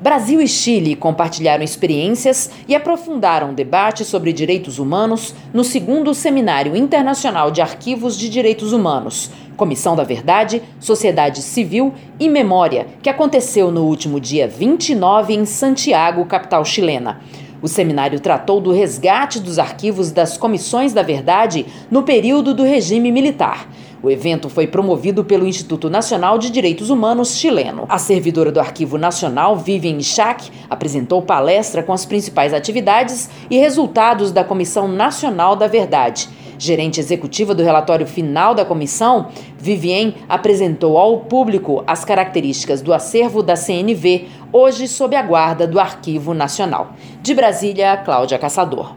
Brasil e Chile compartilharam experiências e aprofundaram o debate sobre direitos humanos no 2º Seminário Internacional de Arquivos de Direitos Humanos, Comissão da Verdade, Sociedade Civil e Memória, que aconteceu no último dia 29 em Santiago, capital chilena. O seminário tratou do resgate dos arquivos das Comissões da Verdade no período do regime militar. O evento foi promovido pelo Instituto Nacional de Direitos Humanos chileno. A servidora do Arquivo Nacional, Vivian Ichac, apresentou palestra com as principais atividades e resultados da Comissão Nacional da Verdade. Gerente executiva do relatório final da comissão, Vivian apresentou ao público as características do acervo da CNV, hoje sob a guarda do Arquivo Nacional. De Brasília, Cláudia Caçador.